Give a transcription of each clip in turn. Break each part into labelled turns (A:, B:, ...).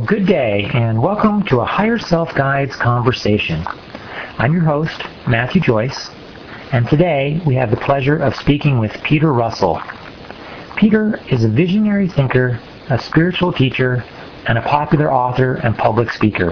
A: Well, good day, and welcome to a Higher Self Guides conversation. I'm your host, Matthew Joyce, and today we have the pleasure of speaking with Peter Russell. Peter is a visionary thinker, a spiritual teacher, and a popular author and public speaker.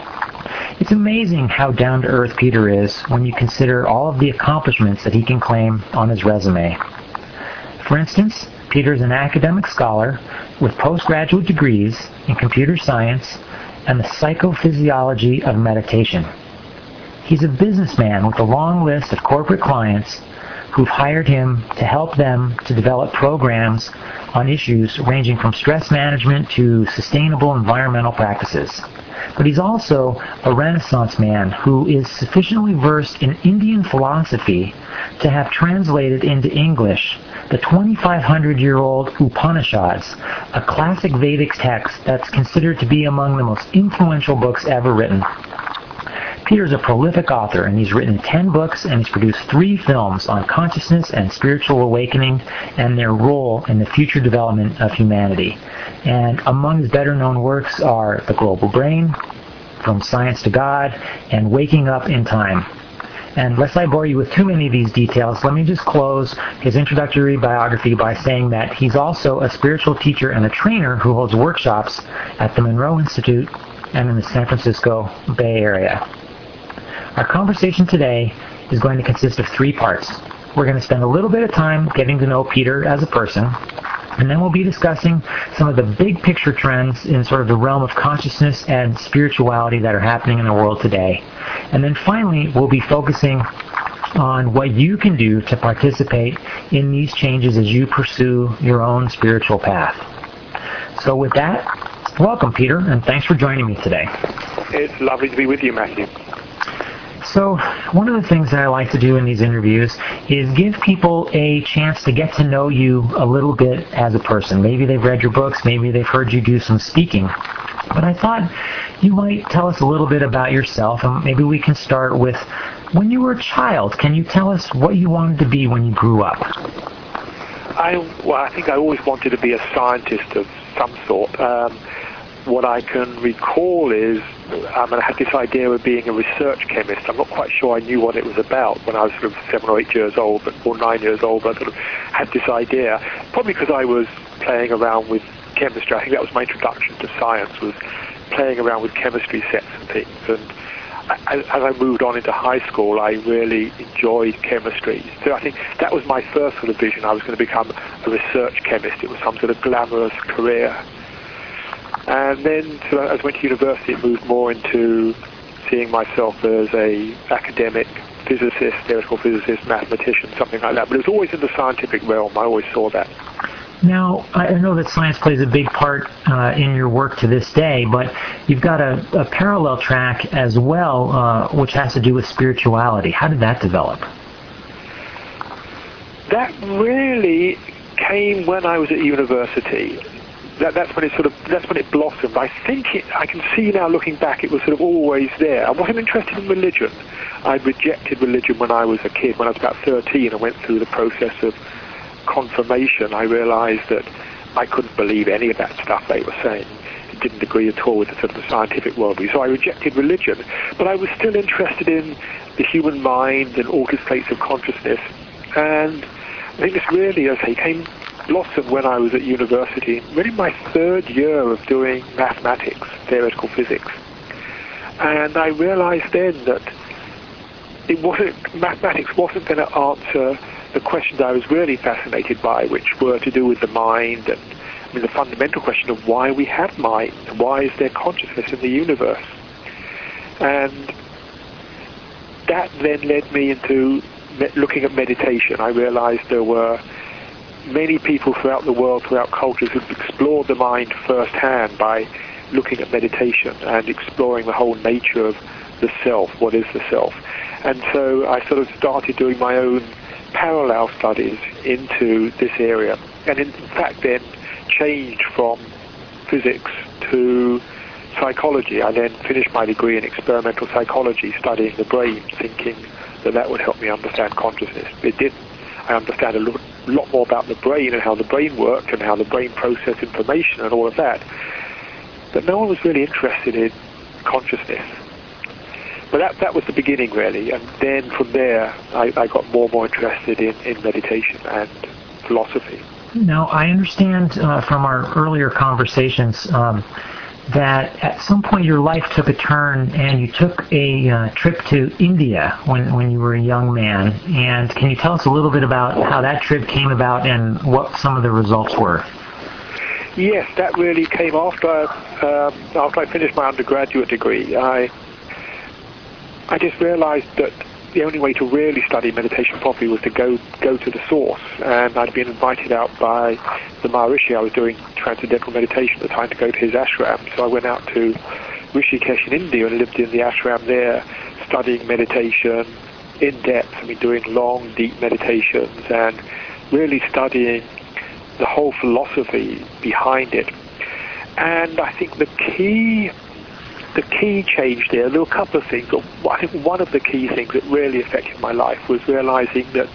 A: It's amazing how down-to-earth Peter is when you consider all of the accomplishments that he can claim on his resume. For instance, Peter is an academic scholar with postgraduate degrees in computer science and the psychophysiology of meditation. He's a businessman with a long list of corporate clients who've hired him to help them to develop programs on issues ranging from stress management to sustainable environmental practices. But he's also a Renaissance man who is sufficiently versed in Indian philosophy to have translated into English the 2,500-year-old Upanishads, a classic Vedic text that's considered to be among the most influential books ever written. Peter's a prolific author, and he's written 10 books and he's produced 3 films on consciousness and spiritual awakening and their role in the future development of humanity. And among his better-known works are The Global Brain, From Science to God, and Waking Up in Time. And lest I bore you with too many of these details, let me just close his introductory biography by saying that he's also a spiritual teacher and a trainer who holds workshops at the Monroe Institute and in the San Francisco Bay Area. Our conversation today is going to consist of 3 parts. We're going to spend a little bit of time getting to know Peter as a person, and then we'll be discussing some of the big picture trends in sort of the realm of consciousness and spirituality that are happening in the world today. And then finally, we'll be focusing on what you can do to participate in these changes as you pursue your own spiritual path. So with that, welcome, Peter, and thanks for joining me today.
B: It's lovely to be with you, Matthew.
A: So one of the things that I like to do in these interviews is give people a chance to get to know you a little bit as a person. Maybe they've read your books, maybe they've heard you do some speaking. But I thought you might tell us a little bit about yourself, and maybe we can start with when you were a child. Can you tell us what you wanted to be when you grew up?
B: I think I always wanted to be a scientist of some sort. What I can recall is I had this idea of being a research chemist. I'm not quite sure I knew what it was about when I was sort of 7 or 8 years old, or 9 years old, but I sort of had this idea, probably because I was playing around with chemistry. I think that was my introduction to science, was playing around with chemistry sets and things. And as I moved on into high school, I really enjoyed chemistry. So I think that was my first sort of vision. I was going to become a research chemist. It was some sort of glamorous career. And then, so as I went to university, it moved more into seeing myself as a academic physicist, theoretical physicist, mathematician, something like that. But it was always in the scientific realm. I always saw that.
A: Now, I know that science plays a big part in your work to this day, but you've got a parallel track as well, which has to do with spirituality. How did that develop? That
B: really came when I was at university. That's when it blossomed. I can see now, looking back, it was sort of always there. I wasn't interested in religion. I rejected religion when I was a kid. When I was about 13, I went through the process of confirmation. I realized that I couldn't believe any of that stuff they were saying. It didn't agree at all with the sort of the scientific worldview. So I rejected religion, but I was still interested in the human mind and altered states of consciousness. And I think this really, as I say, blossomed when I was at university, really my 3rd year of doing mathematics, theoretical physics. And I realized then that mathematics wasn't going to answer the questions I was really fascinated by, which were to do with the mind and the fundamental question of why we have mind, why is there consciousness in the universe. And that then led me into looking at meditation. I realized there were many people throughout the world, throughout cultures, who've explored the mind firsthand by looking at meditation and exploring the whole nature of the self, what is the self. And so I sort of started doing my own parallel studies into this area, and in fact then changed from physics to psychology. I then finished my degree in experimental psychology, studying the brain, thinking that would help me understand consciousness. It didn't. I understand a lot more about the brain and how the brain worked and how the brain processed information and all of that. but no one was really interested in consciousness. But that was the beginning, really, and then from there I got more and more interested in meditation and philosophy.
A: Now, I understand from our earlier conversations that at some point your life took a turn and you took a trip to India when you were a young man. And can you tell us a little bit about how that trip came about and what some of the results were?
B: Yes, that really came after I finished my undergraduate degree. I just realized that the only way to really study meditation properly was to go to the source. And I'd been invited out by the Maharishi. I was doing transcendental meditation at the time to go to his ashram. So I went out to Rishikesh in India and lived in the ashram there, studying meditation in depth. Doing long, deep meditations and really studying the whole philosophy behind it. And I think the key change there were a couple of things. I think one of the key things that really affected my life was realizing that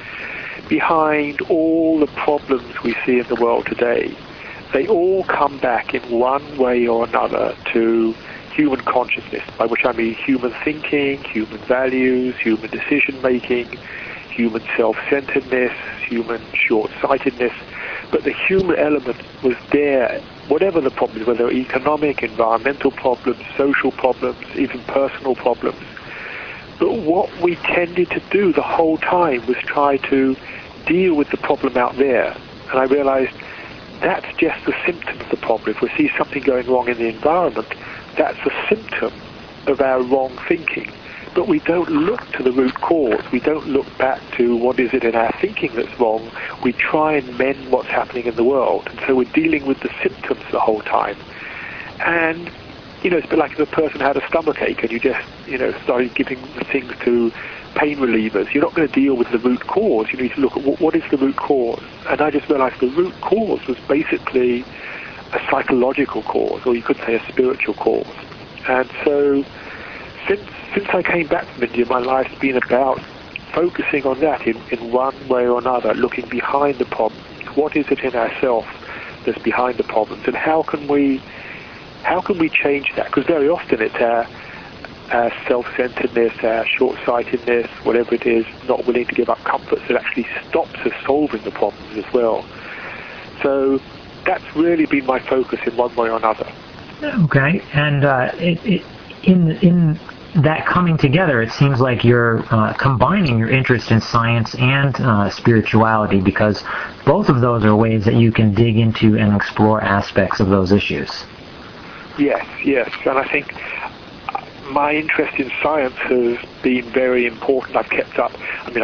B: behind all the problems we see in the world today, they all come back in one way or another to human consciousness, by which I mean human thinking, human values, human decision-making, human self-centeredness, human short-sightedness. But the human element was there, whatever the problems, whether economic, environmental problems, social problems, even personal problems. But what we tended to do the whole time was try to deal with the problem out there. And I realized that's just the symptom of the problem. If we see something going wrong in the environment, that's a symptom of our wrong thinking. But we don't look to the root cause. We don't look back to what is it in our thinking that's wrong. We try and mend what's happening in the world. And so we're dealing with the symptoms the whole time. And, it's a bit like if a person had a stomachache and you just, started giving things to pain relievers. You're not going to deal with the root cause. You need to look at what is the root cause. And I just realized the root cause was basically a psychological cause, or you could say a spiritual cause. And so since I came back from India, my life's been about focusing on that in one way or another, looking behind the problem. What is it in ourselves that's behind the problems, and how can we change that? Because very often it's our self-centeredness, our short-sightedness, whatever it is, not willing to give up comforts that actually stops us solving the problems as well. So that's really been my focus in one way or another.
A: Okay, and in that coming together, it seems like you're combining your interest in science and spirituality, because both of those are ways that you can dig into and explore aspects of those issues.
B: Yes, and I think my interest in science has been very important. I've kept up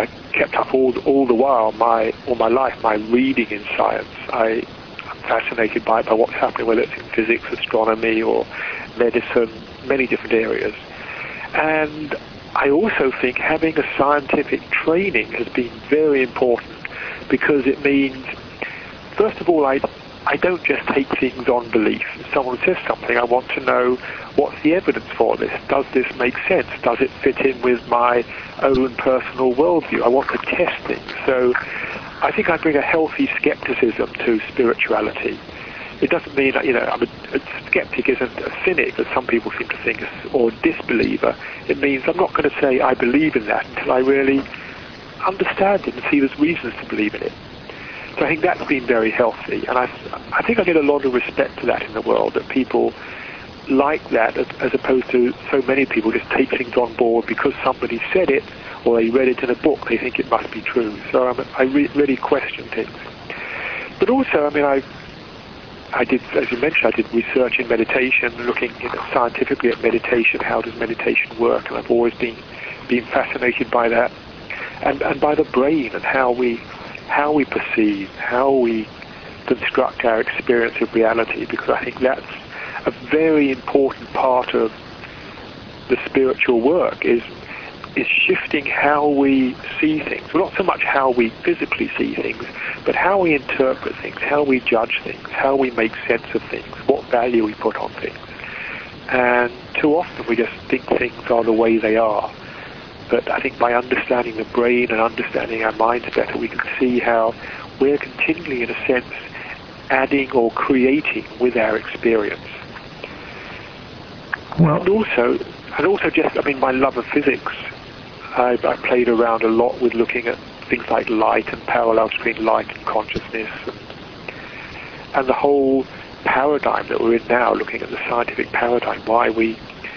B: all the while, all my life, my reading in science. I'm fascinated by what's happening, whether it's in physics, astronomy, or medicine, many different areas. And I also think having a scientific training has been very important, because it means, first of all, I don't just take things on belief. If someone says something, I want to know what's the evidence for this. Does this make sense? Does it fit in with my own personal worldview? I want to test things. So I think I bring a healthy skepticism to spirituality. It doesn't mean that, a skeptic isn't a cynic, as some people seem to think, or a disbeliever. It means I'm not going to say I believe in that until I really understand it and see there's reasons to believe in it. So I think that's been very healthy, and I think I get a lot of respect for that in the world, that people like that, as opposed to so many people just take things on board because somebody said it or they read it in a book, they think it must be true. So I really question things. But also, I did, as you mentioned, I did research in meditation, looking scientifically at meditation. How does meditation work? And I've always been fascinated by that, and by the brain and how we perceive, how we construct our experience of reality, because I think that's a very important part of the spiritual work, is shifting how we see things. Well, not so much how we physically see things, but how we interpret things, how we judge things, how we make sense of things, what value we put on things. And too often we just think things are the way they are. But I think by understanding the brain and understanding our minds better, we can see how we're continually, in a sense, adding or creating with our experience.
A: Well,
B: and also just, I mean, my love of physics. I played around a lot with looking at things like light and parallel between light and consciousness, and the whole paradigm that we're in now, looking at the scientific paradigm, why we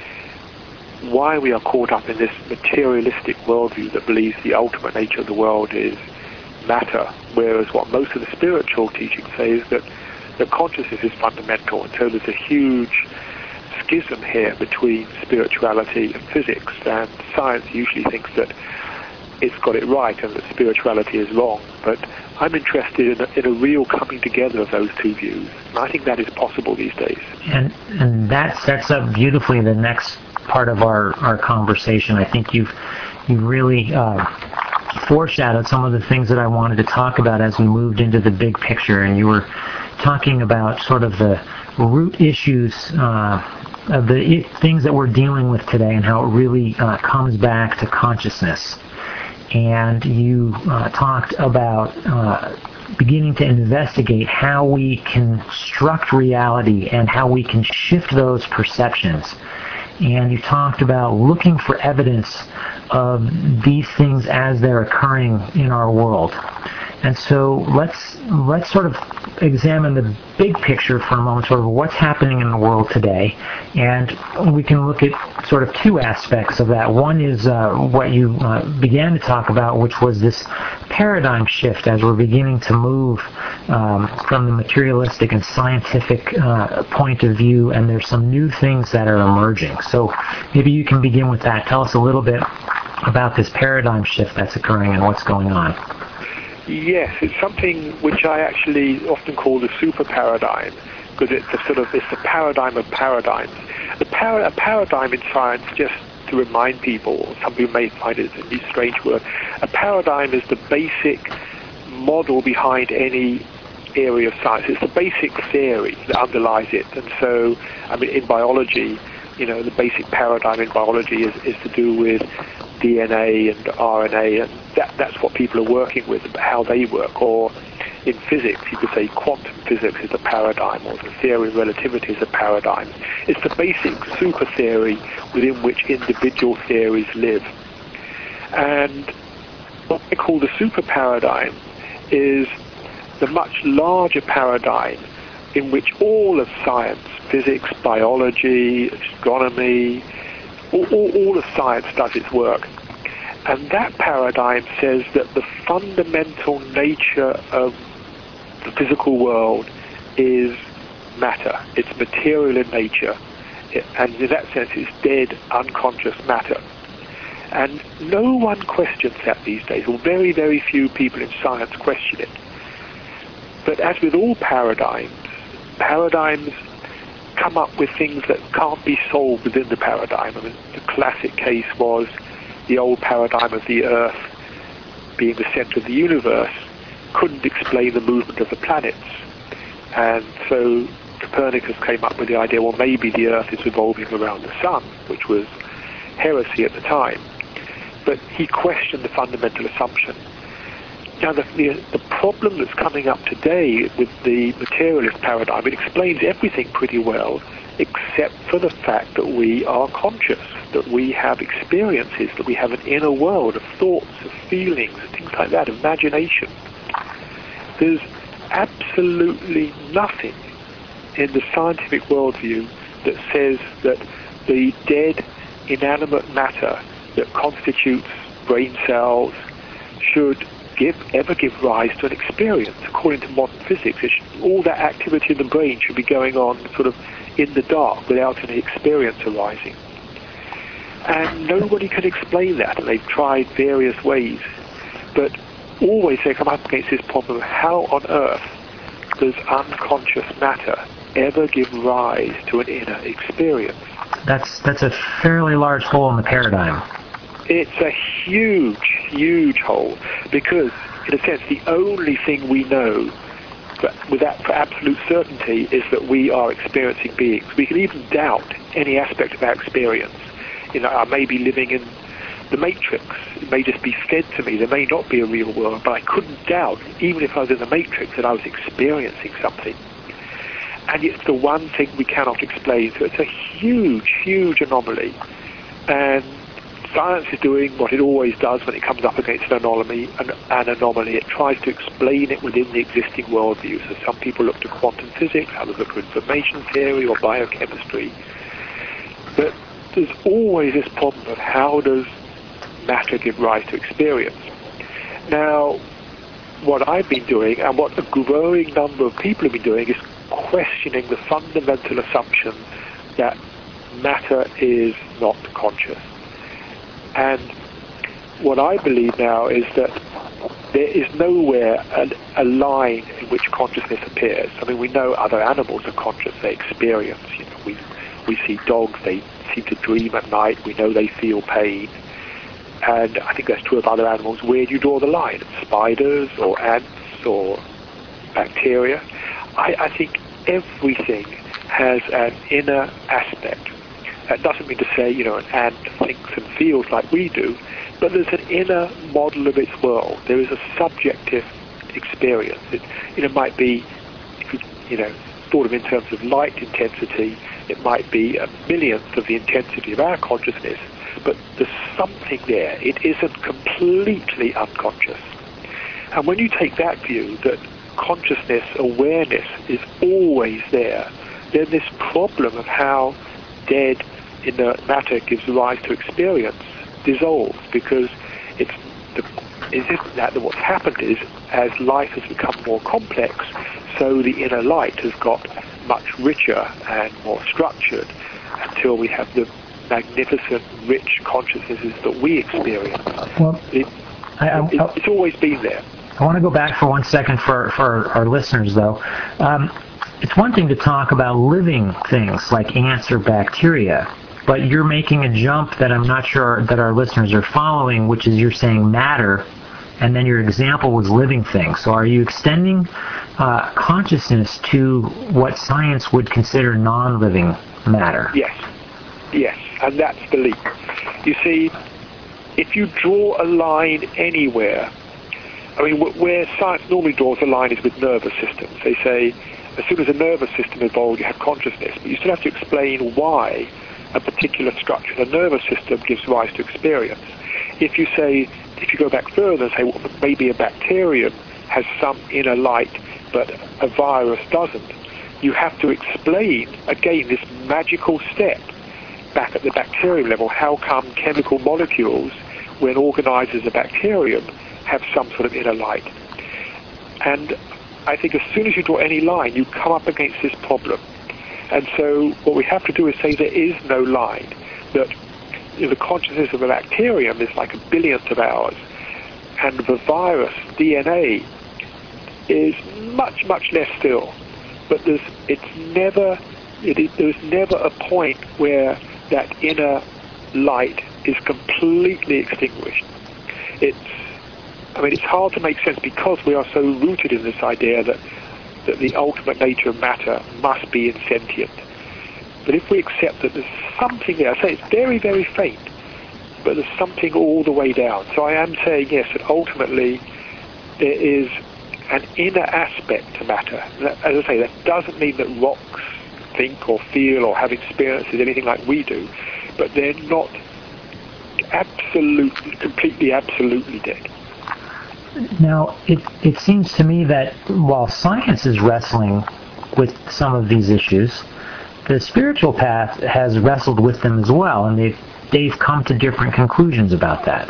B: are caught up in this materialistic worldview that believes the ultimate nature of the world is matter, whereas what most of the spiritual teachings say is that the consciousness is fundamental, and so there's a huge schism here between spirituality and physics, and science usually thinks that it's got it right and that spirituality is wrong, but I'm interested in a real coming together of those two views, and I think that is possible these days.
A: And that sets up beautifully the next part of our conversation. I think you've really foreshadowed some of the things that I wanted to talk about as we moved into the big picture, and you were talking about sort of the root issues of the things that we're dealing with today and how it really comes back to consciousness. And you talked about beginning to investigate how we can construct reality and how we can shift those perceptions. And you talked about looking for evidence of these things as they're occurring in our world. And so let's sort of examine the big picture for a moment, sort of what's happening in the world today. And we can look at sort of two aspects of that. One is what you began to talk about, which was this paradigm shift as we're beginning to move from the materialistic and scientific point of view, and there's some new things that are emerging. So maybe you can begin with that. Tell us a little bit about this paradigm shift that's occurring and what's going on.
B: Yes, it's something which I actually often call the super paradigm, because it's the paradigm of paradigms. A paradigm in science, just to remind people, some people may find it a strange word, a paradigm is the basic model behind any area of science. It's the basic theory that underlies it. And so, I mean, in biology, the basic paradigm in biology is to do with DNA and RNA, and that's what people are working with, how they work. Or in physics, you could say quantum physics is a paradigm, or the theory of relativity is a paradigm. It's the basic super theory within which individual theories live. And what I call the super paradigm is the much larger paradigm in which all of science, physics, biology, astronomy, all of science does its work. And that paradigm says that the fundamental nature of the physical world is matter. It's material in nature. And in that sense, it's dead, unconscious matter. And no one questions that these days, or very, very few people in science question it. But as with all paradigms come up with things that can't be solved within the paradigm. I mean, the classic case was the old paradigm of the Earth being the center of the universe couldn't explain the movement of the planets. And so Copernicus came up with the idea, well, maybe the Earth is revolving around the sun, which was heresy at the time. But he questioned the fundamental assumption. Now, the problem that's coming up today with the materialist paradigm, it explains everything pretty well, except for the fact that we are conscious, that we have experiences, that we have an inner world of thoughts, of feelings, things like that, imagination. There's absolutely nothing in the scientific worldview that says that the dead, inanimate matter that constitutes brain cells should ever give rise to an experience. According to modern physics, all that activity in the brain should be going on sort of in the dark without any experience arising. And nobody can explain that, and they've tried various ways. But always they come up against this problem of how on earth does unconscious matter ever give rise to an inner experience?
A: That's a fairly large hole in the paradigm.
B: It's a huge, huge hole, because, in a sense, the only thing we know for absolute certainty is that we are experiencing beings. We can even doubt any aspect of our experience. I may be living in the Matrix. It may just be fed to me. There may not be a real world, but I couldn't doubt, even if I was in the Matrix, that I was experiencing something. and it's the one thing we cannot explain. So it's a huge, huge anomaly. And science is doing what it always does when it comes up against an anomaly. It tries to explain it within the existing worldview. So some people look to quantum physics, others look to information theory or biochemistry. But there's always this problem of how does matter give rise to experience. Now, what I've been doing, and what a growing number of people have been doing, is questioning the fundamental assumption that matter is not conscious. And what I believe now is that there is nowhere a line in which consciousness appears. I mean, we know other animals are conscious, they experience. You know, we see dogs, they seem to dream at night, we know they feel pain. And I think that's true of other animals. Where do you draw the line? Spiders or ants or bacteria? I think everything has an inner aspect. That doesn't mean to say, you know, an ant thinks and feels like we do, but there's an inner model of its world. There is a subjective experience. It might be, if you know, thought of in terms of light intensity, it might be a millionth of the intensity of our consciousness, but there's something there. It isn't completely unconscious. And when you take that view, that consciousness, awareness is always there, then this problem of how dead inert matter gives rise to experience dissolves, because isn't that what's happened is, as life has become more complex, so the inner light has got much richer and more structured until we have the magnificent, rich consciousnesses that we experience.
A: Well,
B: it's always been there.
A: I want to go back for 1 second for our listeners, though. It's one thing to talk about living things like ants or bacteria, but you're making a jump that I'm not sure that our listeners are following, which is you're saying matter, and then your example was living things. So are you extending consciousness to what science would consider non-living matter?
B: Yes, and that's the leap. You see, if you draw a line anywhere, I mean, where science normally draws a line is with nervous systems. They say, as soon as a nervous system evolved, you have consciousness, but you still have to explain why a particular structure of the nervous system gives rise to experience. If you go back further and say, well, maybe a bacterium has some inner light, but a virus doesn't, you have to explain, again, this magical step back at the bacterium level. How come chemical molecules, when organized as a bacterium, have some sort of inner light? And I think as soon as you draw any line, you come up against this problem. And so what we have to do is say there is no line, that the consciousness of a bacterium is like a billionth of ours, and the virus, DNA, is much, much less still. But there's never a point where that inner light is completely extinguished. It's hard to make sense because we are so rooted in this idea that the ultimate nature of matter must be insentient. But if we accept that there's something there, I say it's very, very faint, but there's something all the way down. So I am saying, yes, that ultimately there is an inner aspect to matter. As I say, that doesn't mean that rocks think or feel or have experiences anything like we do, but they're not completely dead.
A: Now, it seems to me that while science is wrestling with some of these issues, the spiritual path has wrestled with them as well, and they've come to different conclusions about that.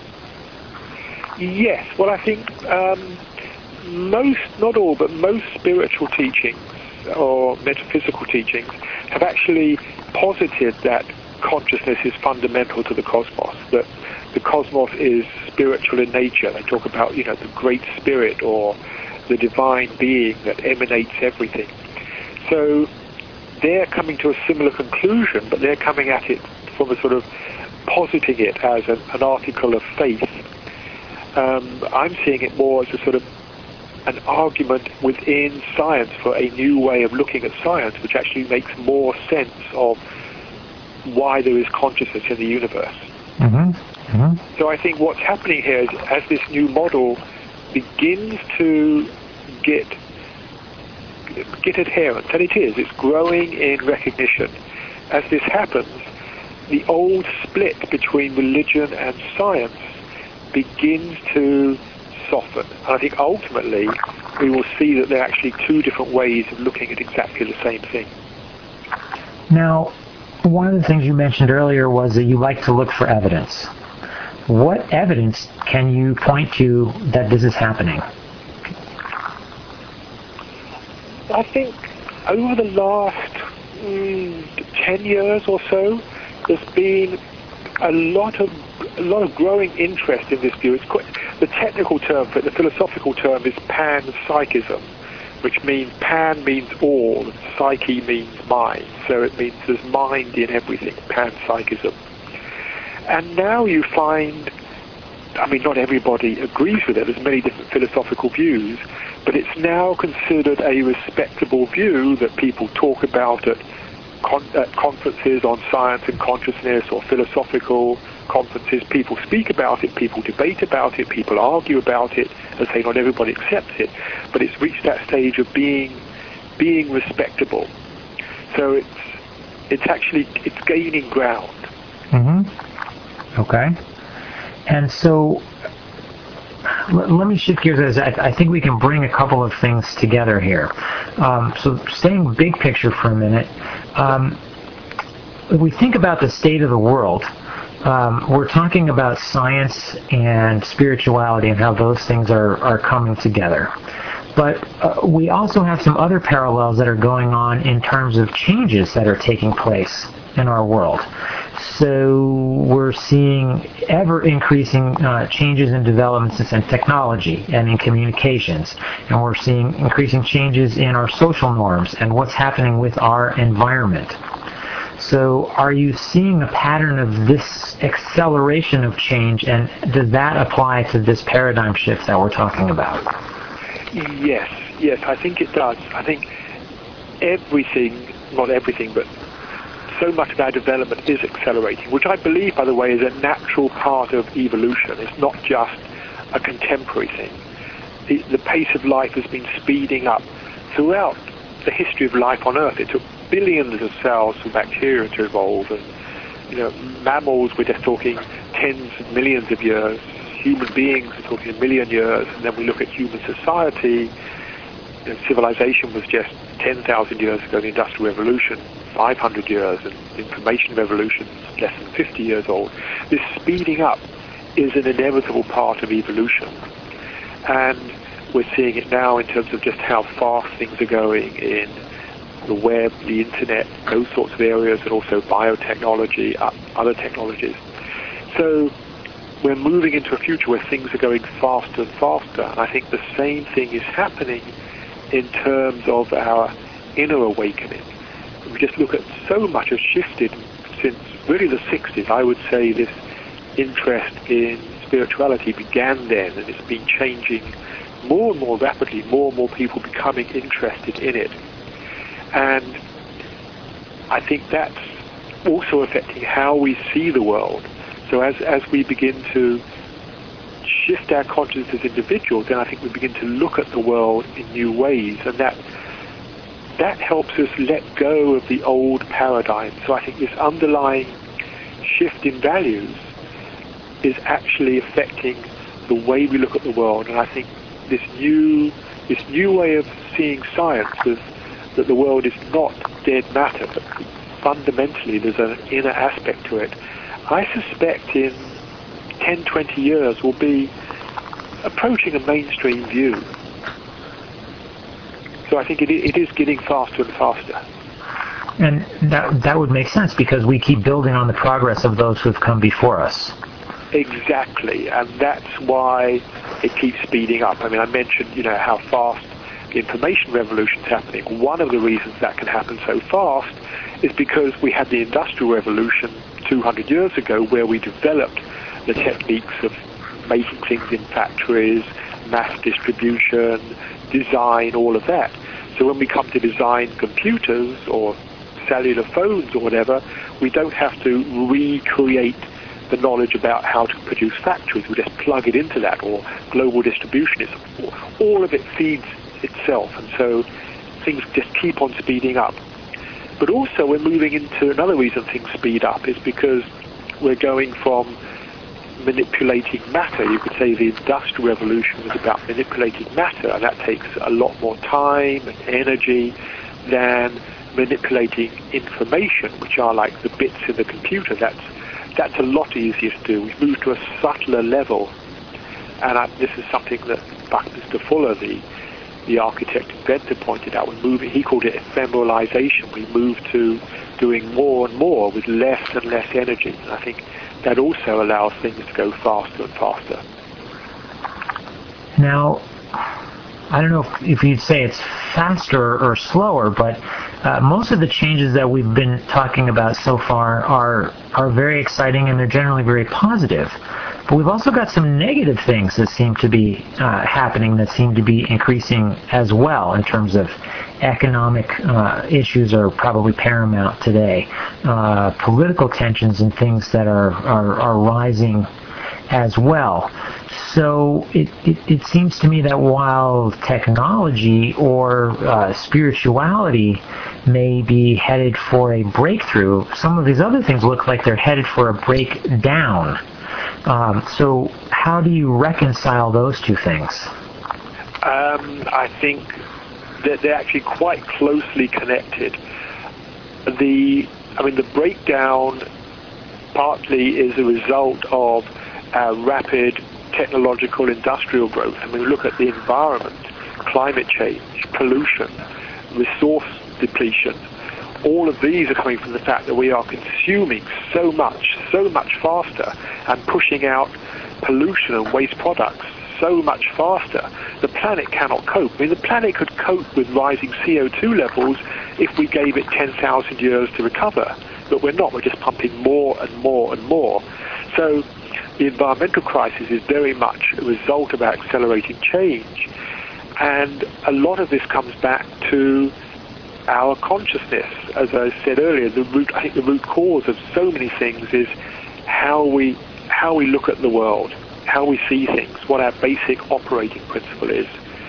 B: Yes, well, I think most, not all, but most spiritual teachings or metaphysical teachings have actually posited that consciousness is fundamental to the cosmos, that the cosmos is spiritual in nature. They talk about, the great spirit or the divine being that emanates everything. So they're coming to a similar conclusion, but they're coming at it from a sort of positing it as an article of faith. I'm seeing it more as a sort of an argument within science for a new way of looking at science, which actually makes more sense of why there is consciousness in the universe.
A: Mm-hmm. Mm-hmm.
B: So I think what's happening here is, as this new model begins to get get adherence, and it is. It's growing in recognition. As this happens, the old split between religion and science begins to soften. And I think ultimately we will see that there are actually two different ways of looking at exactly the same thing.
A: Now, one of the things you mentioned earlier was that you like to look for evidence. What evidence can you point to that this is happening?
B: I think over the last 10 years or so, there's been a lot of growing interest in this view. The technical term for it, the philosophical term, is panpsychism, which means pan means all, and psyche means mind. So it means there's mind in everything, panpsychism. And now you find, I mean, not everybody agrees with it. There's many different philosophical views, but it's now considered a respectable view that people talk about at conferences on science and consciousness, or philosophical conferences. People speak about it, people debate about it, people argue about it, and say not everybody accepts it, but it's reached that stage of being respectable. So it's gaining ground.
A: Mm-hmm. Okay. And so let me shift gears. I think we can bring a couple of things together here. So staying big picture for a minute, if we think about the state of the world, we're talking about science and spirituality and how those things are coming together. But we also have some other parallels that are going on in terms of changes that are taking place in our world. So we're seeing ever-increasing changes in developments in technology and in communications. And we're seeing increasing changes in our social norms and what's happening with our environment. So are you seeing a pattern of this acceleration of change, and does that apply to this paradigm shift that we're talking about?
B: Yes, I think it does. I think everything, not everything, but so much of our development is accelerating, which I believe, by the way, is a natural part of evolution. It's not just a contemporary thing. The pace of life has been speeding up throughout the history of life on Earth. It took billions of cells for bacteria to evolve, and mammals, we're just talking tens of millions of years. Human beings are talking a million years, and then we look at human society. Civilization was just 10,000 years ago, the Industrial Revolution, 500 years, and the Information Revolution, less than 50 years old. This speeding up is an inevitable part of evolution. And we're seeing it now in terms of just how fast things are going in the web, the internet, those sorts of areas, and also biotechnology, other technologies. So we're moving into a future where things are going faster and faster. And I think the same thing is happening in terms of our inner awakening. We just look at so much has shifted since really the 60s. I would say this interest in spirituality began then, and it's been changing more and more rapidly, more and more people becoming interested in it. And I think that's also affecting how we see the world. So as we begin to shift our consciousness as individuals, then I think we begin to look at the world in new ways, and that helps us let go of the old paradigm. So I think this underlying shift in values is actually affecting the way we look at the world. And I think this new way of seeing science is that the world is not dead matter, but fundamentally there's an inner aspect to it. I suspect in 10, 20 years we'll be approaching a mainstream view. So I think it is getting faster and faster.
A: And that would make sense, because we keep building on the progress of those who have come before us.
B: Exactly, and that's why it keeps speeding up. I mean, I mentioned, how fast the information revolution is happening. One of the reasons that can happen so fast is because we had the Industrial Revolution 200 years ago, where we developed the techniques of making things in factories, mass distribution, design, all of that. So when we come to design computers or cellular phones or whatever, we don't have to recreate the knowledge about how to produce factories. We just plug it into that, or global distribution. All of it feeds itself. And so things just keep on speeding up. But also we're moving into another reason things speed up is because we're going from manipulating matter. You could say the Industrial Revolution was about manipulating matter, and that takes a lot more time and energy than manipulating information, which are like the bits in the computer. That's a lot easier to do. We've moved to a subtler level, and this is something that Buckminster Fuller, the architect inventor, pointed out. He called it ephemeralization. We move to doing more and more with less and less energy. And I think that also allows things to go faster and faster.
A: Now, I don't know if you'd say it's faster or slower, but most of the changes that we've been talking about so far are very exciting, and they're generally very positive. But we've also got some negative things that seem to be happening, that seem to be increasing as well, in terms of economic issues are probably paramount today. Political tensions and things that are rising as well. So it seems to me that while technology or spirituality may be headed for a breakthrough, some of these other things look like they're headed for a breakdown. So how do you reconcile those two things?
B: I think that they're actually quite closely connected. The breakdown partly is a result of rapid technological industrial growth. I mean, look at the environment, climate change, pollution, resource depletion. All of these are coming from the fact that we are consuming so much faster, and pushing out pollution and waste products so much faster. The planet cannot cope. I mean, the planet could cope with rising CO2 levels if we gave it 10,000 years to recover, but we're not. We're just pumping more and more and more. So the environmental crisis is very much a result of our accelerating change. And a lot of this comes back to our consciousness. As I said earlier, I think the root cause of so many things is how we look at the world, how we see things, what our basic operating principle is.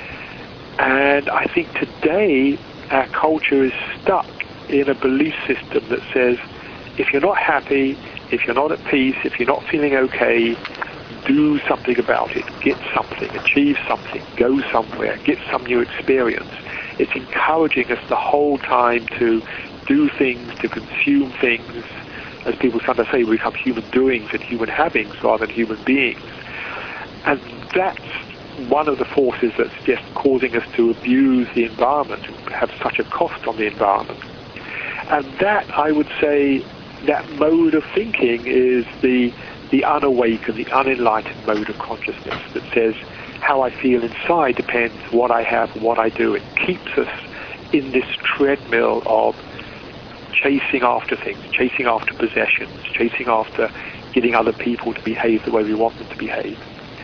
B: And I think today our culture is stuck in a belief system that says, if you're not happy, if you're not at peace, if you're not feeling okay, do something about it, get something, achieve something, go somewhere, get some new experience. It's encouraging us the whole time to do things, to consume things. As people sometimes say, we become human doings and human havings rather than human beings. And that's one of the forces that's just causing us to abuse the environment and have such a cost on the environment. And that, I would say, that mode of thinking is the unawakened, the unenlightened mode of consciousness that says how I feel inside depends what I have, what I do. It keeps us in this treadmill of chasing after things, chasing after possessions, chasing after getting other people to behave the way we want them to behave.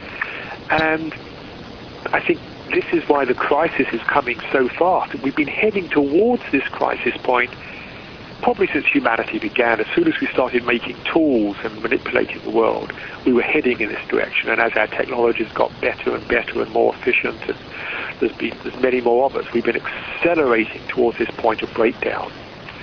B: And I think this is why the crisis is coming so fast. We've been heading towards this crisis point probably since humanity began. As soon as we started making tools and manipulating the world, we were heading in this direction. And as our technologies got better and better and more efficient, and there's many more of us, we've been accelerating towards this point of breakdown.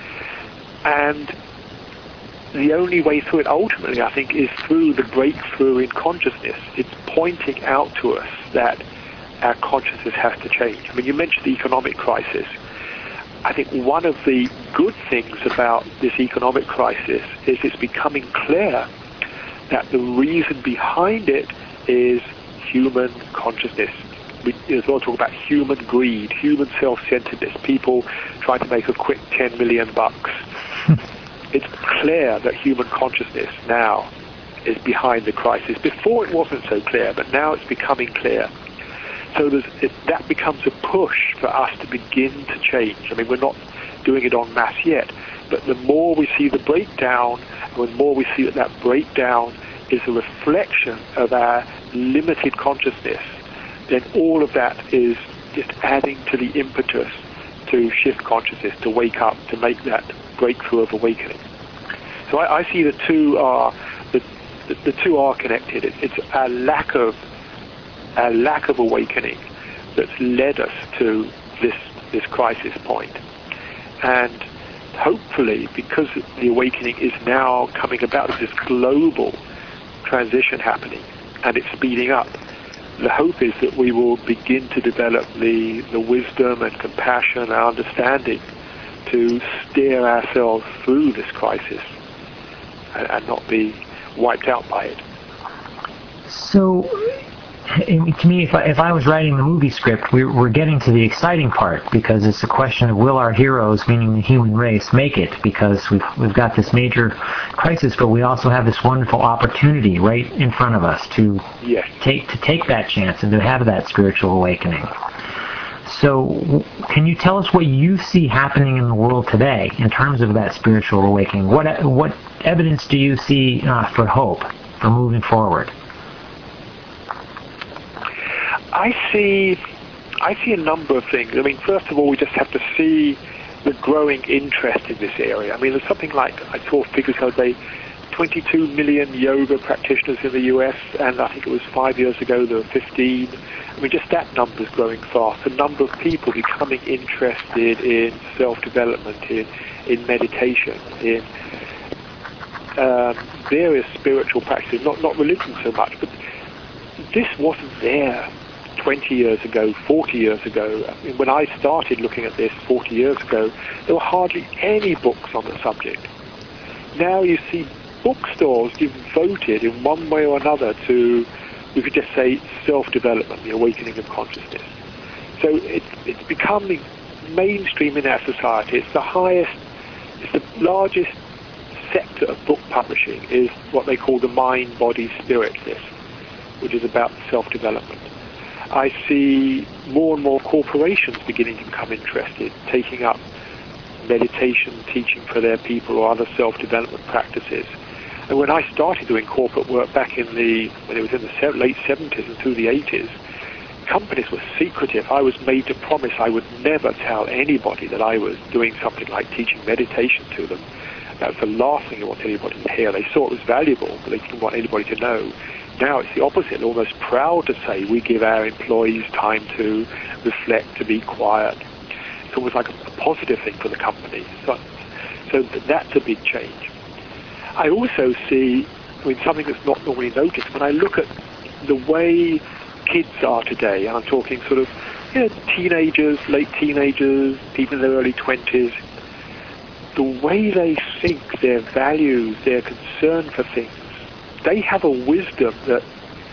B: And the only way through it ultimately, I think, is through the breakthrough in consciousness. It's pointing out to us that our consciousness has to change. I mean, you mentioned the economic crisis. I think one of the good things about this economic crisis is it's becoming clear that the reason behind it is human consciousness. We as well talk about human greed, human self-centeredness, people trying to make a quick $10 million. It's clear that human consciousness now is behind the crisis. Before it wasn't so clear, but now it's becoming clear. So that becomes a push for us to begin to change. I mean, we're not doing it en masse yet, but the more we see the breakdown, and the more we see that breakdown is a reflection of our limited consciousness, then all of that is just adding to the impetus to shift consciousness, to wake up, to make that breakthrough of awakening. So I see the two are connected. It's our lack of awakening that's led us to this crisis point. And hopefully, because the awakening is now coming about, there's this global transition happening, and it's speeding up. The hope is that we will begin to develop the wisdom and compassion and understanding to steer ourselves through this crisis and not be wiped out by it.
A: So, to me, if I was writing the movie script, we're getting to the exciting part, because it's a question of, will our heroes, meaning the human race, make it? Because we've got this major crisis, but we also have this wonderful opportunity right in front of us to take that chance and to have that spiritual awakening. So, can you tell us what you see happening in the world today in terms of that spiritual awakening? What evidence do you see for hope, for moving forward?
B: I see a number of things. I mean, first of all, we just have to see the growing interest in this area. I mean, there's something like, I saw figures the other day, 22 million yoga practitioners in the US, and I think it was 5 years ago there were 15. I mean, just that number's growing fast. The number of people becoming interested in self-development, in meditation, in various spiritual practices, not religion so much, but this wasn't there 20 years ago, 40 years ago. I mean, when I started looking at this 40 years ago, there were hardly any books on the subject. Now you see bookstores devoted in one way or another to, we could just say, self-development, the awakening of consciousness. So it's becoming mainstream in our society. It's the largest sector of book publishing is what they call the mind, body, spirit list, which is about self-development. I see more and more corporations beginning to become interested, taking up meditation, teaching for their people or other self-development practices. And when I started doing corporate work back when it was in the late 70s and through the 80s, companies were secretive. I was made to promise I would never tell anybody that I was doing something like teaching meditation to them. That was the last thing I wanted anybody to hear. They saw it was valuable, but they didn't want anybody to know. Now it's the opposite. They're almost proud to say we give our employees time to reflect, to be quiet. It's almost like a positive thing for the company. So that's a big change. I also see, something that's not normally noticed, when I look at the way kids are today, and I'm talking sort of teenagers, late teenagers, people in their early 20s, the way they think, their values, their concern for things, they have a wisdom that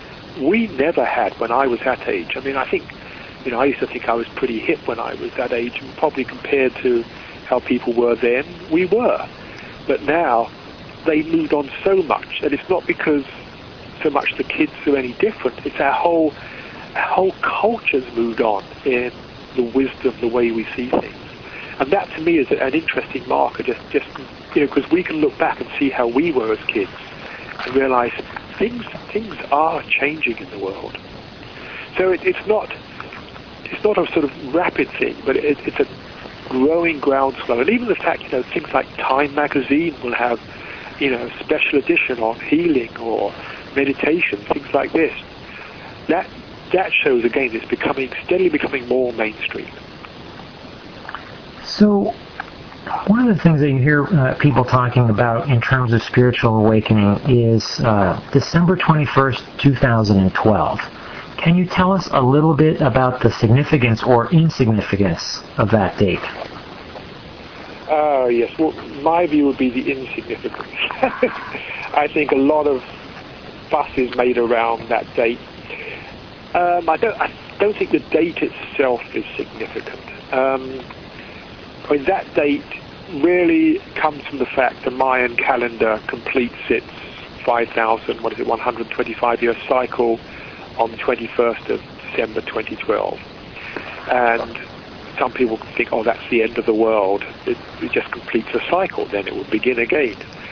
B: we never had when I was that age. I mean, I think, I used to think I was pretty hip when I was that age, and probably compared to how people were then, we were. But now, they moved on so much, and it's not because so much the kids are any different, it's our whole culture's moved on in the wisdom, the way we see things. And that to me is an interesting marker, just because we can look back and see how we were as kids and realize things are changing in the world. So it's not a sort of rapid thing, but it's a growing groundswell. And even the fact, things like Time magazine will have, a special edition on healing or meditation, things like this. That shows again it's steadily becoming more mainstream.
A: So, one of the things that you hear people talking about in terms of spiritual awakening is December 21st, 2012. Can you tell us a little bit about the significance or insignificance of that date?
B: Yes. Well, my view would be the insignificance. I think a lot of fuss is made around that date. I don't think the date itself is significant. That date really comes from the fact the Mayan calendar completes its 125-year cycle on the 21st of December 2012. And some people think, that's the end of the world. It just completes a cycle, then it will begin again.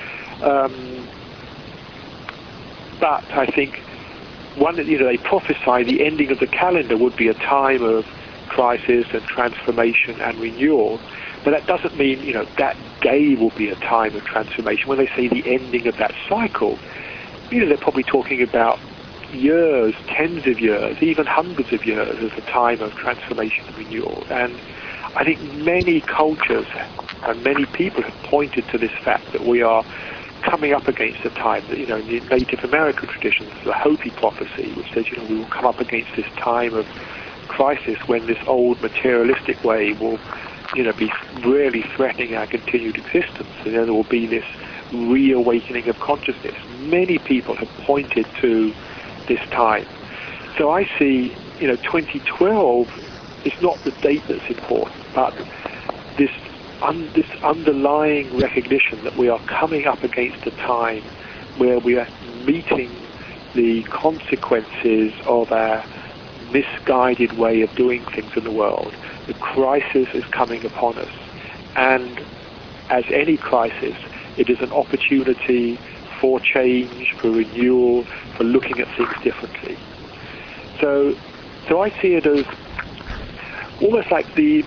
B: But I think they prophesy the ending of the calendar would be a time of crisis and transformation and renewal. But that doesn't mean, that day will be a time of transformation. When they say the ending of that cycle, they're probably talking about years, tens of years, even hundreds of years as a time of transformation and renewal. And I think many cultures and many people have pointed to this fact that we are coming up against a time that, in the Native American traditions, the Hopi prophecy, which says, we will come up against this time of crisis when this old materialistic way will, be really threatening our continued existence, and then there will be this reawakening of consciousness. Many people have pointed to this time. So I see, 2012 is not the date that's important, but this underlying recognition that we are coming up against a time where we are meeting the consequences of our misguided way of doing things in the world. The crisis is coming upon us, and as any crisis, it is an opportunity for change, for renewal, for looking at things differently. So I see it as almost like the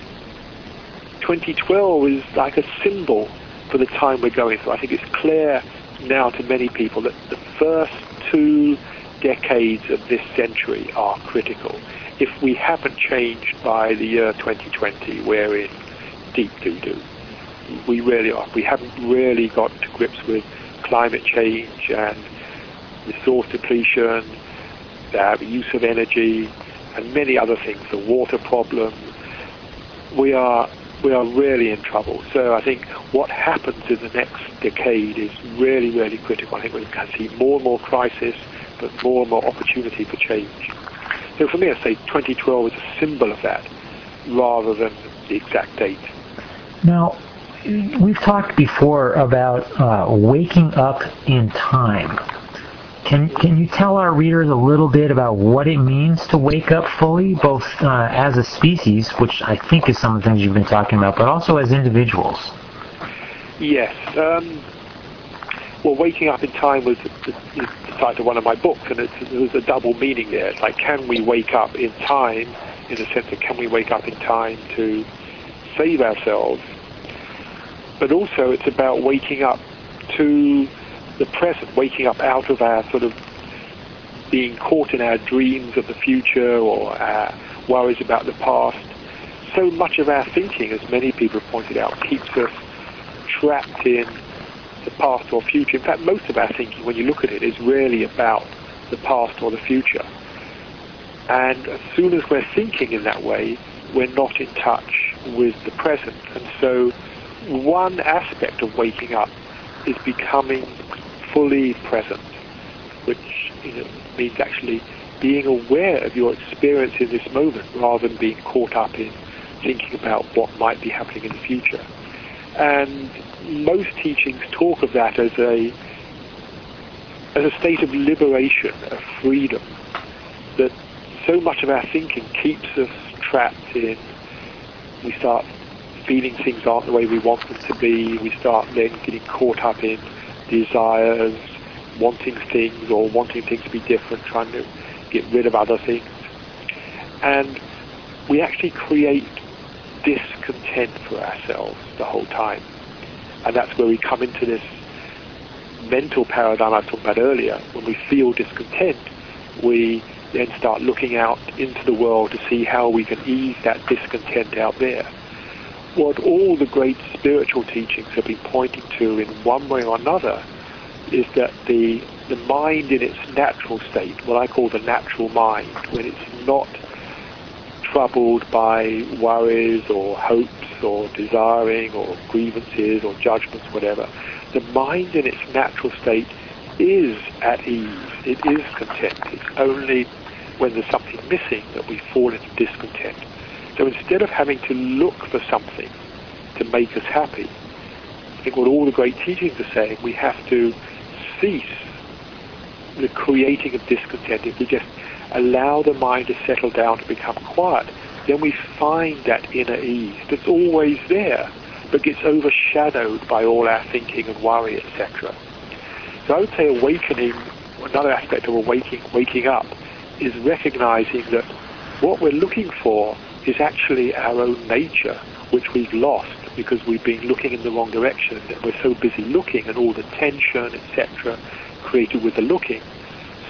B: 2012 is like a symbol for the time we're going through. I think it's clear now to many people that the first 2 decades of this century are critical. If we haven't changed by the year 2020, we're in deep doo-doo. We really are. We haven't really got to grips with climate change and resource depletion, the use of energy, and many other things, the water problem. We are really in trouble. So I think what happens in the next decade is really, really critical. I think we can see more and more crisis, but more and more opportunity for change. So for me, I say 2012 is a symbol of that, rather than the exact date.
A: Now, we've talked before about waking up in time. Can you tell our readers a little bit about what it means to wake up fully, both as a species, which I think is some of the things you've been talking about, but also as individuals?
B: Yes. Well, waking up in time was the title of one of my books, and there was a double meaning there. It's like, can we wake up in time, in the sense of can we wake up in time to save ourselves? But also it's about waking up to the present, waking up out of our sort of being caught in our dreams of the future or our worries about the past. So much of our thinking, as many people have pointed out, keeps us trapped in the past or future. In fact, most of our thinking, when you look at it, is really about the past or the future. And as soon as we're thinking in that way, we're not in touch with the present. And so one aspect of waking up is becoming fully present, which means actually being aware of your experience in this moment rather than being caught up in thinking about what might be happening in the future. And most teachings talk of that as a state of liberation, of freedom, that so much of our thinking keeps us trapped in. We start feeling things aren't the way we want them to be. We start then getting caught up in desires, wanting things or wanting things to be different, trying to get rid of other things. And we actually create discontent for ourselves the whole time. And that's where we come into this mental paradigm I was talking about earlier. When we feel discontent, we then start looking out into the world to see how we can ease that discontent out there. What all the great spiritual teachings have been pointing to in one way or another is that the mind in its natural state, what I call the natural mind, when it's not troubled by worries or hopes or desiring or grievances or judgments, whatever, the mind in its natural state is at ease. It is content. It's only when there's something missing that we fall into discontent. So instead of having to look for something to make us happy, I think what all the great teachings are saying, we have to cease the creating of discontent. If we just allow the mind to settle down, to become quiet, then we find that inner ease that's always there, but gets overshadowed by all our thinking and worry, etc. So I would say awakening, another aspect of waking up, is recognizing that what we're looking for is actually our own nature, which we've lost because we've been looking in the wrong direction, and we're so busy looking, and all the tension, etc., created with the looking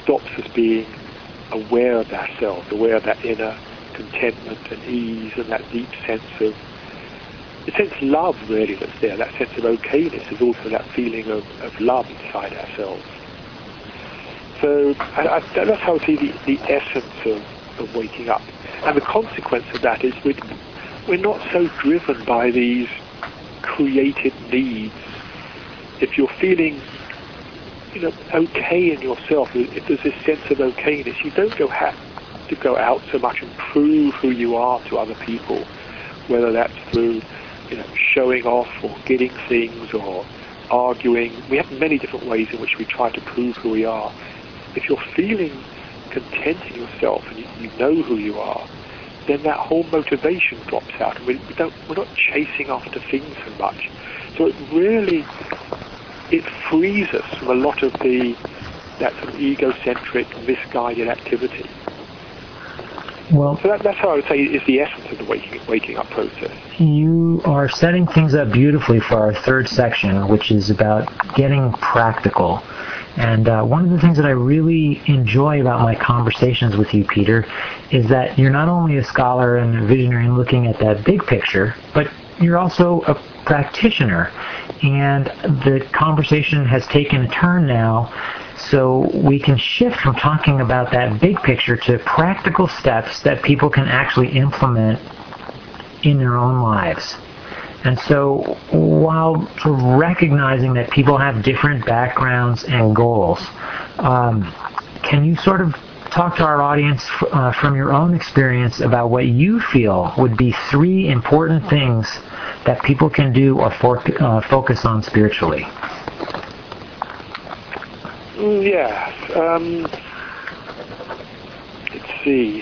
B: stops us being aware of ourselves, aware of that inner contentment and ease and that deep sense of love, really, that's there. That sense of okayness is also that feeling of love inside ourselves. So that's how I see the essence of waking up. And the consequence of that is we're not so driven by these created needs. If you're feeling okay in yourself, if there's this sense of okayness, you don't have to go out so much and prove who you are to other people, whether that's through showing off or getting things or arguing. We have many different ways in which we try to prove who we are. If you're feeling content in yourself and you know who you are, then that whole motivation drops out, and we're not chasing after things so much. So it frees us from a lot of that sort of egocentric, misguided activity.
A: Well,
B: so that's how I would say is the essence of the waking up process.
A: You are setting things up beautifully for our third section, which is about getting practical. And one of the things that I really enjoy about my conversations with you, Peter, is that you're not only a scholar and a visionary in looking at that big picture, but you're also a practitioner. And the conversation has taken a turn now, so we can shift from talking about that big picture to practical steps that people can actually implement in their own lives. And so while sort of recognizing that people have different backgrounds and goals, can you sort of talk to our audience from your own experience about what you feel would be 3 important things that people can do or focus on spiritually?
B: Yes. Let's see.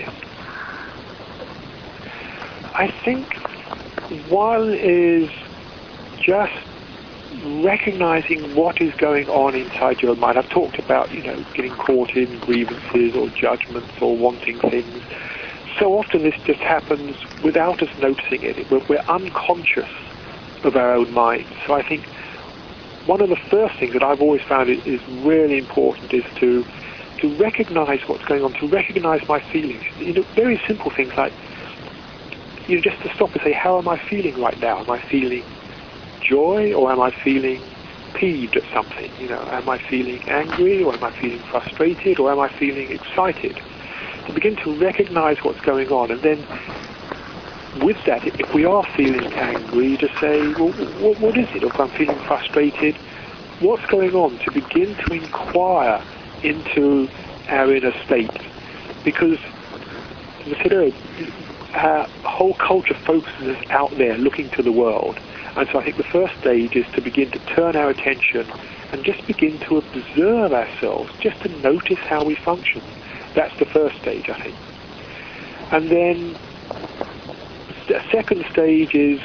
B: I think one is just recognizing what is going on inside your mind. I've talked about, getting caught in grievances or judgments or wanting things. So often this just happens without us noticing it. We're unconscious of our own minds. So I think one of the first things that I've always found is really important is to recognize what's going on, to recognize my feelings. Very simple things like, just to stop and say, how am I feeling right now? Am I feeling joy, or am I feeling peeved at something? Am I feeling angry, or am I feeling frustrated, or am I feeling excited? To begin to recognize what's going on, and then with that, if we are feeling angry, to say, well, what is it? Or if I'm feeling frustrated, what's going on? To begin to inquire into our inner state, because as I said earlier, our whole culture focuses out there looking to the world. And so I think the first stage is to begin to turn our attention and just begin to observe ourselves, just to notice how we function. That's the first stage, I think. And then the second stage is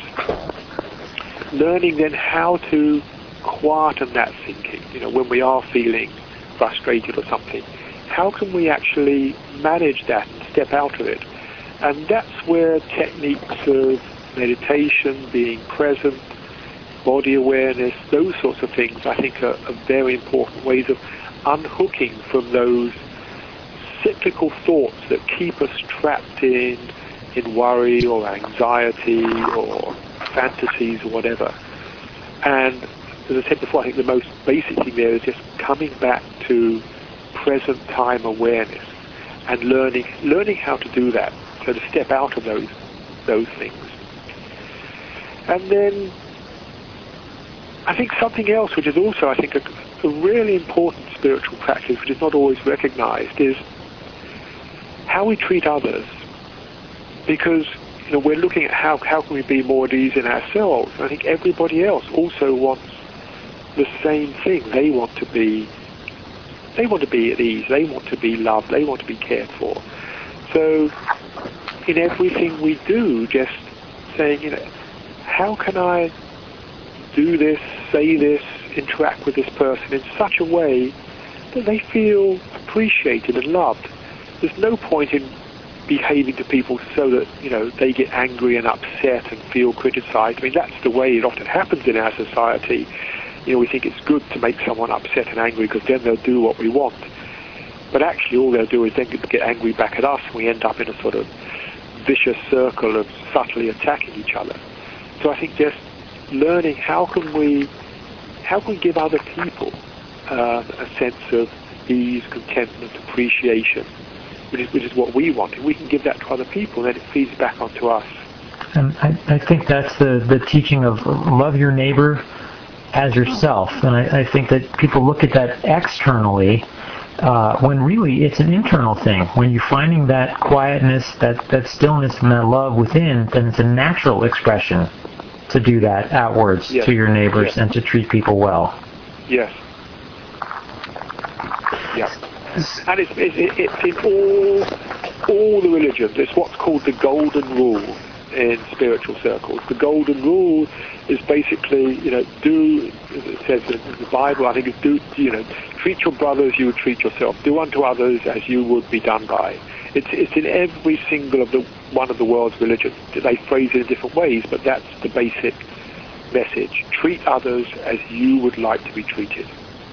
B: learning then how to quieten that thinking. When we are feeling frustrated or something, how can we actually manage that and step out of it? And that's where techniques of meditation, being present, body awareness, those sorts of things, I think are very important ways of unhooking from those cyclical thoughts that keep us trapped in worry or anxiety or fantasies or whatever. And as I said before, I think the most basic thing there is just coming back to present time awareness and learning how to do that. So to step out of those things. And then I think something else which is also, I think, a really important spiritual practice, which is not always recognized, is how we treat others. Because we're looking at how can we be more at ease in ourselves. I think everybody else also wants the same thing. They want to be at ease. They want to be loved. They want to be cared for. So in everything we do, just saying, how can I do this, say this, interact with this person in such a way that they feel appreciated and loved? There's no point in behaving to people so that, they get angry and upset and feel criticized. I mean, that's the way it often happens in our society. We think it's good to make someone upset and angry because then they'll do what we want. But actually all they'll do is then get angry back at us, and we end up in a sort of vicious circle of subtly attacking each other. So I think just learning how can we give other people a sense of ease, contentment, appreciation, which is what we want. If we can give that to other people, then it feeds back onto us.
A: And I think that's the teaching of love your neighbor as yourself. And I think that people look at that externally when really it's an internal thing. When you're finding that quietness, that stillness and that love within, then it's a natural expression to do that outwards to your neighbors and to treat people well.
B: Yes. Yeah. And it's in all the religions. It's what's called the golden rule in spiritual circles. The golden rule is basically, do, as it says in the Bible, I think it's treat your brother as you would treat yourself. Do unto others as you would be done by. It's in every single one of the world's religions. They phrase it in different ways, but that's the basic message. Treat others as you would like to be treated.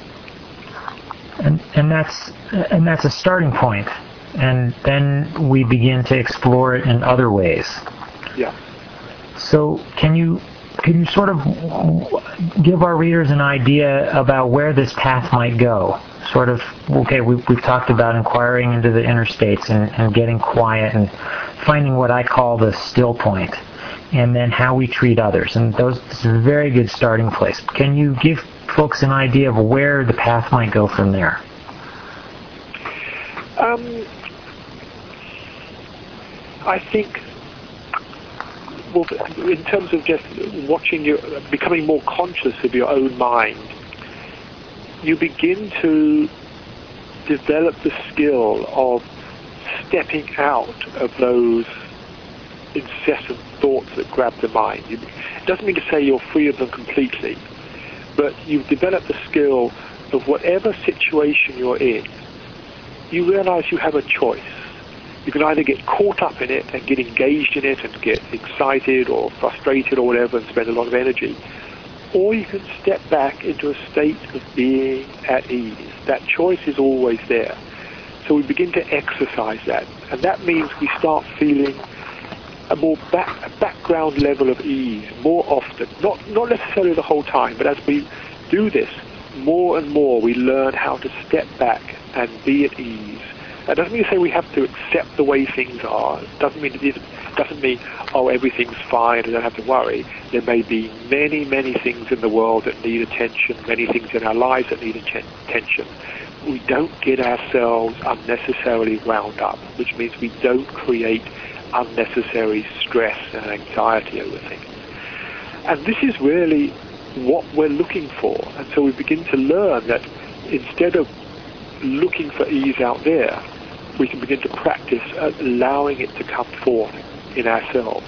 A: And that's a starting point. And then we begin to explore it in other ways.
B: Yeah.
A: So can you sort of give our readers an idea about where this path might go? Sort of, okay, we've talked about inquiring into the inner states and getting quiet and finding what I call the still point, and then how we treat others. And it's a very good starting place. Can you give folks an idea of where the path might go from there?
B: I think, well, in terms of just becoming more conscious of your own mind, you begin to develop the skill of stepping out of those incessant thoughts that grab the mind. It doesn't mean to say you're free of them completely, but you've developed the skill of whatever situation you're in, you realize you have a choice. You can either get caught up in it and get engaged in it and get excited or frustrated or whatever and spend a lot of energy, or you can step back into a state of being at ease. That choice is always there. So we begin to exercise that, and that means we start feeling a more background level of ease more often, not necessarily the whole time, but as we do this more and more, we learn how to step back and be at ease. That doesn't mean to say we have to accept the way things are. It doesn't mean everything's fine, I don't have to worry. There may be many, many things in the world that need attention, many things in our lives that need attention. We don't get ourselves unnecessarily wound up, which means we don't create unnecessary stress and anxiety over things. And this is really what we're looking for. And so we begin to learn that instead of looking for ease out there, we can begin to practice allowing it to come forth in ourselves.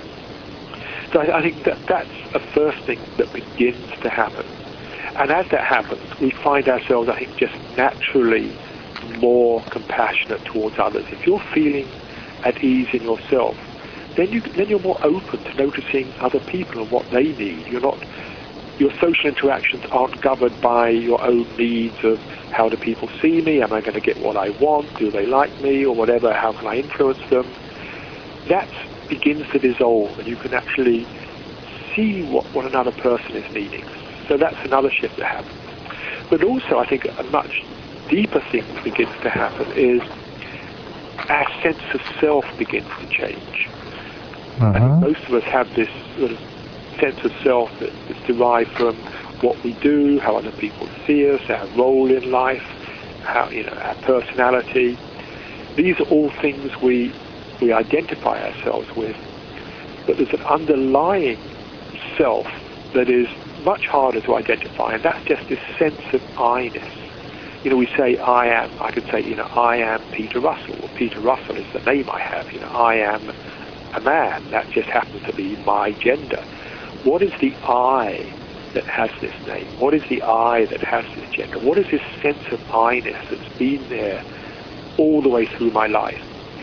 B: So I think that's a first thing that begins to happen. And as that happens, we find ourselves, I think, just naturally more compassionate towards others. If you're feeling at ease in yourself, then you're more open to noticing other people and what they need. Your social interactions aren't governed by your own needs of how do people see me, am I going to get what I want, do they like me, or whatever, how can I influence them. That begins to dissolve, and you can actually see what another person is needing. So that's another shift that happens. But also, I think a much deeper thing that begins to happen is our sense of self begins to change. I think most of us have this sort of sense of self that's derived from what we do, how other people see us, our role in life, our personality. These are all things we identify ourselves with. But there's an underlying self that is much harder to identify, and that's just this sense of I-ness. We say I am. I could say, I am Peter Russell. Well, Peter Russell is the name I have. I am a man. That just happens to be my gender. What is the I that has this name? What is the I that has this gender? What is this sense of I-ness that's been there all the way through my life?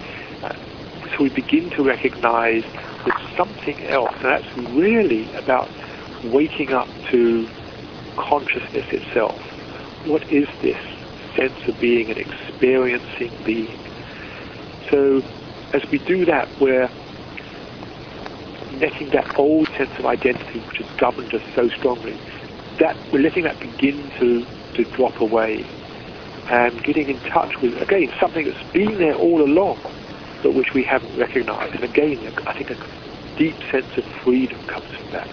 B: So we begin to recognize that something else, and that's really about waking up to consciousness itself. What is this sense of being an experiencing being. So as we do that, we're letting that old sense of identity, which has governed us so strongly, that we're letting that begin to drop away, and getting in touch with, again, something that's been there all along, but which we haven't recognized. And again, I think a deep sense of freedom comes from that.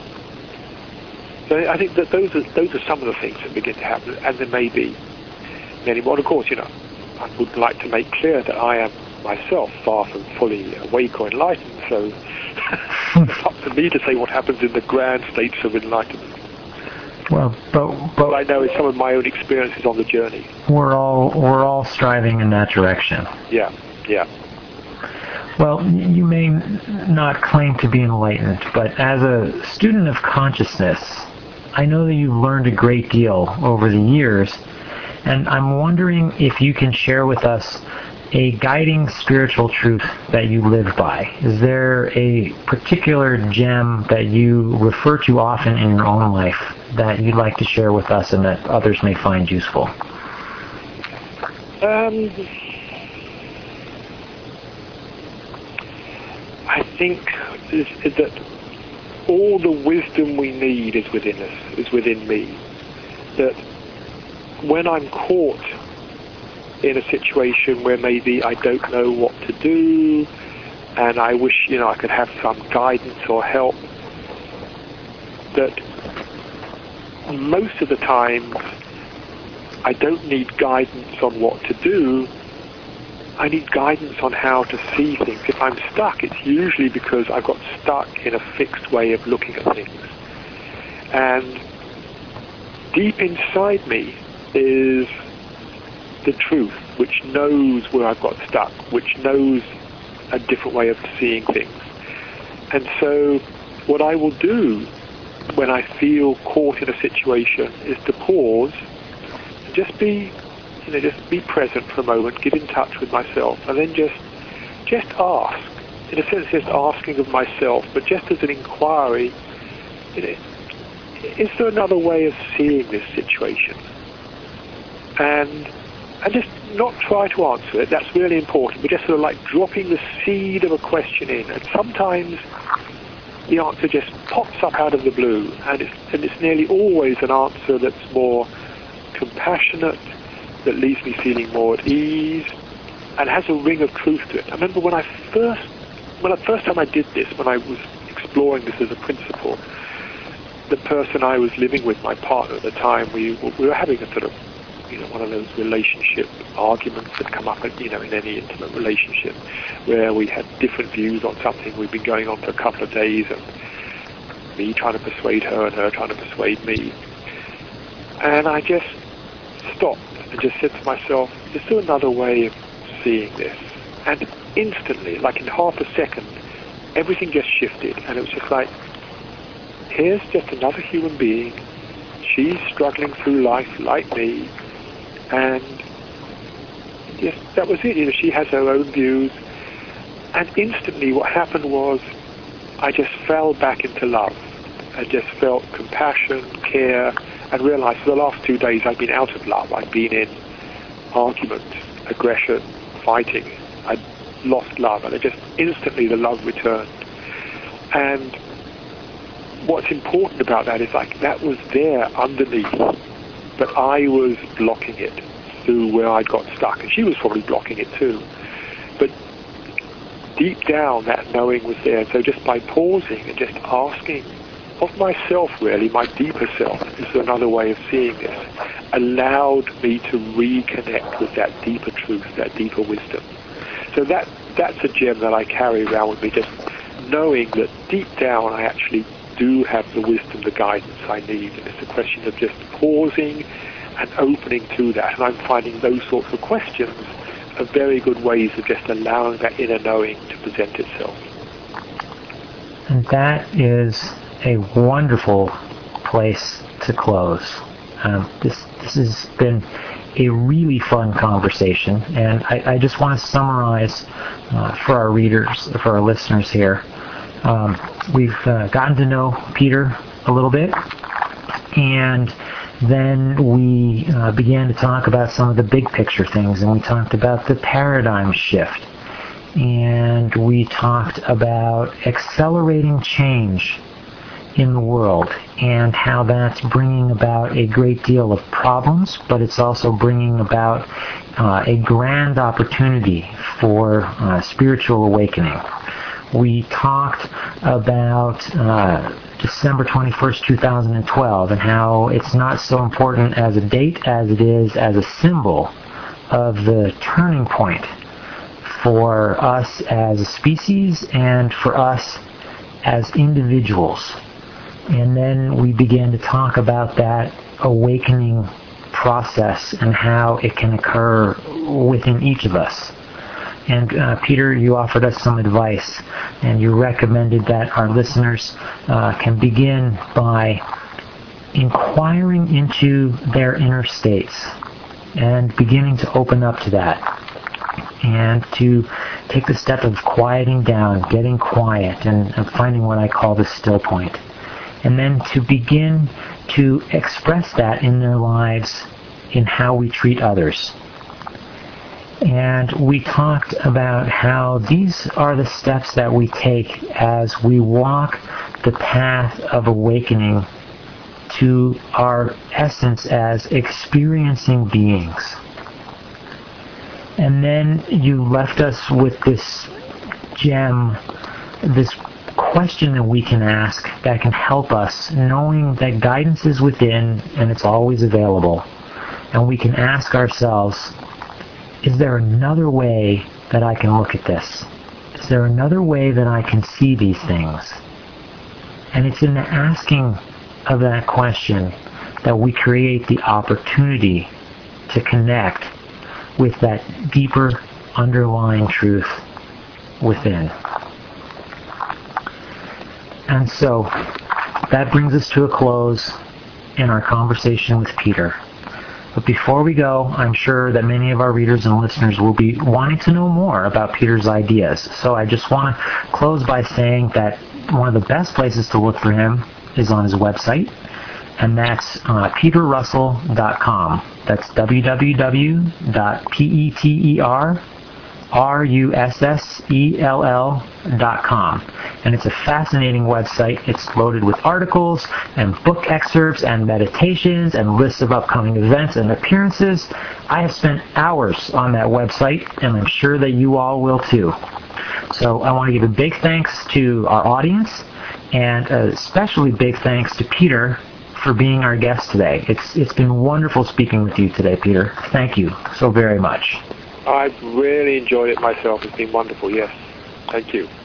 B: So I think that those are some of the things that begin to happen, and there may be many more. Of course, I would like to make clear that I am myself far from fully awake or enlightened, so it's up to me to say what happens in the grand states of enlightenment.
A: Well, but
B: I know it's some of my own experiences on the journey.
A: We're all striving in that direction.
B: Yeah.
A: Well, you may not claim to be enlightened, but as a student of consciousness, I know that you've learned a great deal over the years, and I'm wondering if you can share with us a guiding spiritual truth that you live by. Is there a particular gem that you refer to often in your own life that you'd like to share with us and that others may find useful?
B: I think that all the wisdom we need is within us, is within me. That when I'm caught in a situation where maybe I don't know what to do, and I wish, I could have some guidance or help, that most of the time I don't need guidance on what to do. I need guidance on how to see things. If I'm stuck, it's usually because I've got stuck in a fixed way of looking at things. And deep inside me is the truth, which knows where I've got stuck, which knows a different way of seeing things. And so what I will do when I feel caught in a situation is to pause, and just be present for a moment, get in touch with myself, and then just ask. In a sense, just asking of myself, but just as an inquiry, is there another way of seeing this situation? And just not try to answer it, that's really important, but just sort of like dropping the seed of a question in. And sometimes the answer just pops up out of the blue, and it's nearly always an answer that's more compassionate, that leaves me feeling more at ease, and has a ring of truth to it. I remember when the first time I did this, when I was exploring this as a principle, the person I was living with, my partner at the time, we were having a sort of, one of those relationship arguments that come up, in any intimate relationship, where we had different views on something. We'd been going on for a couple of days, and me trying to persuade her and her trying to persuade me. And I just stopped and just said to myself, is there another way of seeing this? And instantly, like in half a second, everything just shifted, and it was just like, here's just another human being. She's struggling through life like me, and yes, that was it. She has her own views, and instantly what happened was I just fell back into love. I just felt compassion, care, and realized for the last 2 days I'd been out of love. I'd been in argument, aggression, fighting. I'd lost love, and instantly the love returned. And what's important about that is that was there underneath, but I was blocking it through where I'd got stuck, and she was probably blocking it too. But deep down, that knowing was there. So just by pausing and just asking of myself, really, my deeper self, is there another way of seeing this, allowed me to reconnect with that deeper truth, that deeper wisdom. So that's a gem that I carry around with me, just knowing that deep down I actually do have the wisdom, the guidance I need, and it's a question of just pausing and opening to that. And I'm finding those sorts of questions are very good ways of just allowing that inner knowing to present itself.
A: And that is a wonderful place to close. This has been a really fun conversation, and I just want to summarize for our readers, for our listeners here. We've gotten to know Peter a little bit, and then we began to talk about some of the big picture things, and we talked about the paradigm shift, and we talked about accelerating change in the world and how that's bringing about a great deal of problems, but it's also bringing about a grand opportunity for spiritual awakening. We talked about December 21st, 2012, and how it's not so important as a date as it is as a symbol of the turning point for us as a species and for us as individuals. And then we began to talk about that awakening process and how it can occur within each of us. And Peter, you offered us some advice, and you recommended that our listeners can begin by inquiring into their inner states and beginning to open up to that, and to take the step of quieting down, getting quiet, and finding what I call the still point. And then to begin to express that in their lives in how we treat others. And we talked about how these are the steps that we take as we walk the path of awakening to our essence as experiencing beings. And then you left us with this gem, this question that we can ask that can help us, knowing that guidance is within and it's always available. And we can ask ourselves, is there another way that I can look at this? Is there another way that I can see these things? And it's in the asking of that question that we create the opportunity to connect with that deeper underlying truth within. And so that brings us to a close in our conversation with Peter. But before we go, I'm sure that many of our readers and listeners will be wanting to know more about Peter's ideas. So I just want to close by saying that one of the best places to look for him is on his website, and that's peterrussell.com. That's www.peterrussell.com. And it's a fascinating website. It's loaded with articles and book excerpts and meditations and lists of upcoming events and appearances. I have spent hours on that website, and I'm sure that you all will too. So I want to give a big thanks to our audience, and especially big thanks to Peter for being our guest today. It's been wonderful speaking with you today, Peter. Thank you so very much.
B: I've really enjoyed it myself. It's been wonderful, yes. Thank you.